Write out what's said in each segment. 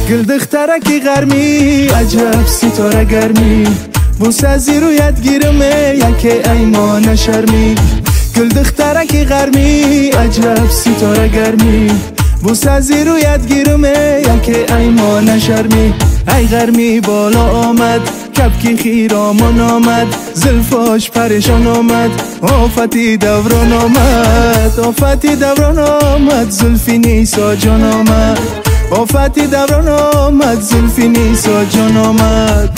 گل دخترکی غرمی عجب ستاره گرمی بوس از رویت گیرمه یکی ایما نشرمی گل دخترکی غرمی عجب ستاره گرمی بوس از رویت گیرمه یکی ایما نشرمی ای غرمی بالا آمد کبکی خیرامان آمد زلفاش پریشان آمد آفتی دوران آمد آفتی دوران آمد زلفی نیسا جان آمد آفتی دوران آمد زلفی نیسا جان آمد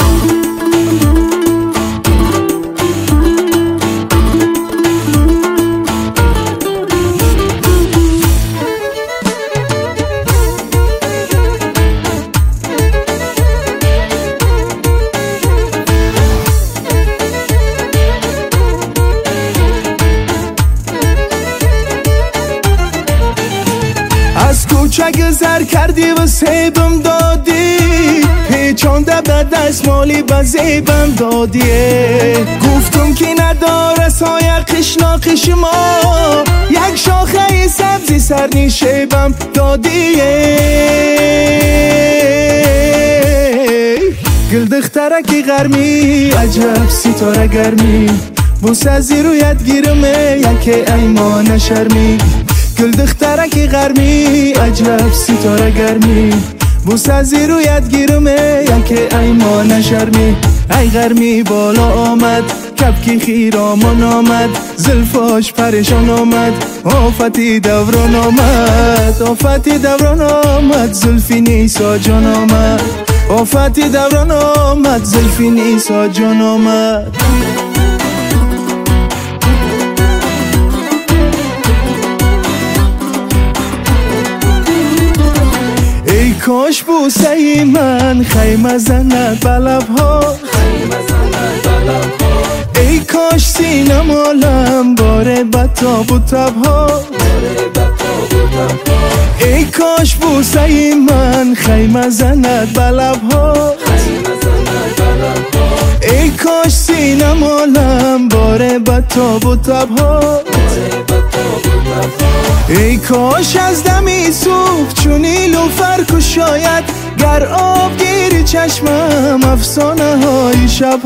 از کوچه گذر کردی و سیبم دادی پیچانده به دستمالی به زیبم دادی گفتم که نداره سایه قشناقش ما یک شاخه سبزی سرنی شیبم دادی گل دخترکی غرمی عجب ستاره گرمی بوس از رویت گیرمه یکی ایما نشرمی گل دخترکی غرمی عجب ستاره گرمی بوس از رویت گیرمه یکی ایما نشرمی ای غرمی بالا آمد کبکی خیرامان آمد زلفاش پریشان آمد آفتی دوران آمد آفتی دوران آمد زلفی نیسا جان آمد آفتی دوران آمد زلفی نیسا جان آمد ای کاش بوسه ای من خیمه زند به لبها ای کاش سینه مالم باره به تاب و تبها ای کاش بوسه ای من خیمه زند به لبها ای کاش سینه مالم باره به تاب و تبها ای کاش از دمی سوخت چون نیلوفر کشاید گر آب گیری چشمم افسانه های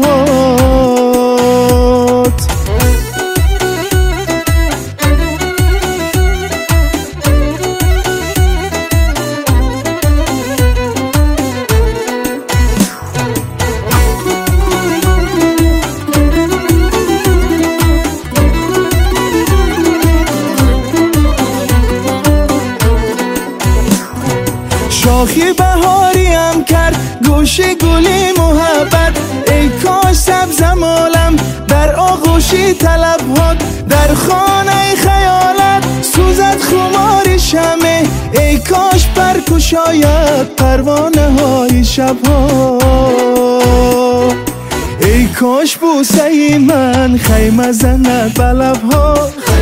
شبهات شاخی بهاریم کرد گوش گلی محبت ای کاش سبزم عالم در آغوشی طلبات در خانه خیالت سوزد خماری شمه ای کاش پرکشاید پروانه های شبها ای کاش بوسه ای من خیمه زند به لبها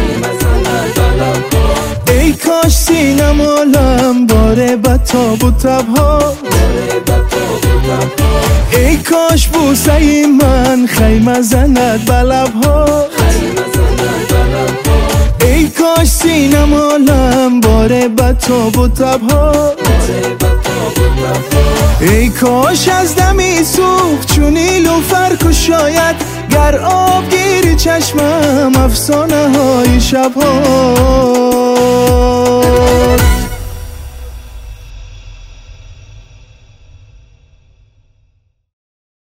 ای کاش سینه مالم باره به تاب و تبها ای کاش بوسه ای من خیمه زند به لبها ای کاش سینه مالم باره به تاب و تبها ای کاش از دمی سوخت چون نیلوفر کشاید گر آب گیری چشمم افسانه های شبها